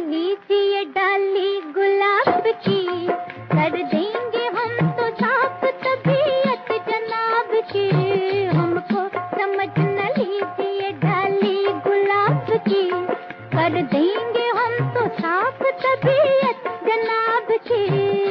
लीजिए डाली गुलाब की, कर देंगे हम तो साफ तबीयत जनाब की। हमको समझ न लीजिए डाली गुलाब की, कर देंगे हम तो साफ तबीयत जनाब की।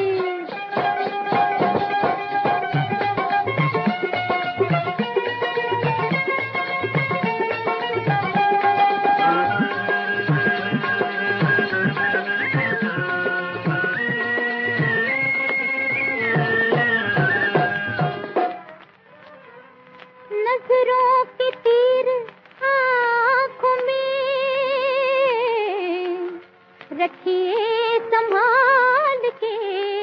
नजरों के तीर आँखों में रखिए संभाल के,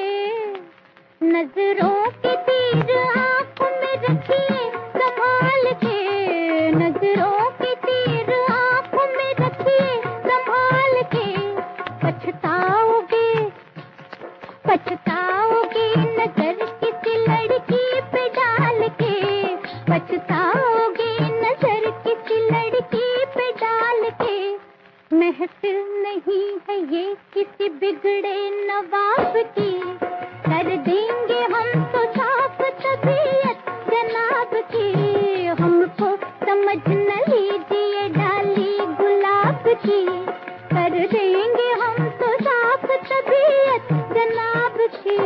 नजरों के तीर आँखों में रखिए संभाल के, नजरों के तीर आँखों में रखिए संभाल के। पछताओगे पछताओगे नजर किसी लड़की पे डाल के, पछताओगे नजर किसी लड़की पे डाल के। महफिल नहीं है ये किसी बिगड़े नवाब की, कर देंगे हम तो साफ तबीयत जनाब की। हमको समझ न लीजिए डाली गुलाब की, कर देंगे हम तो साफ तबीयत जनाब की।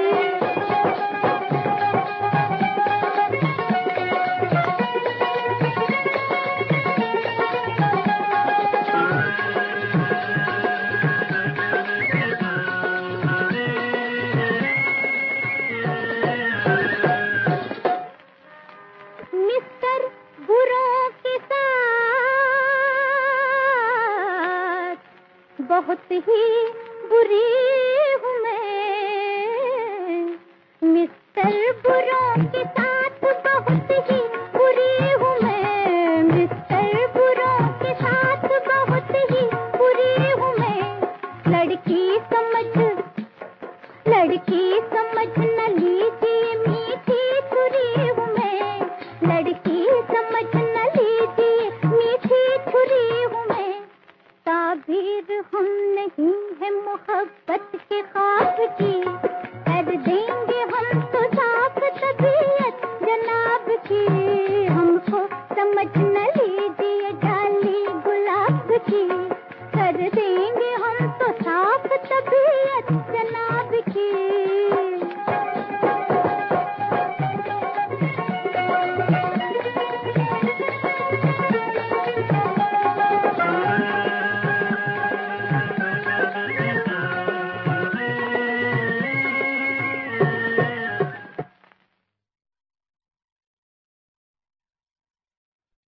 मिस्टर बुरों के साथ बहुत ही बुरी हूँ मैं, मिस्टर बुरों के साथ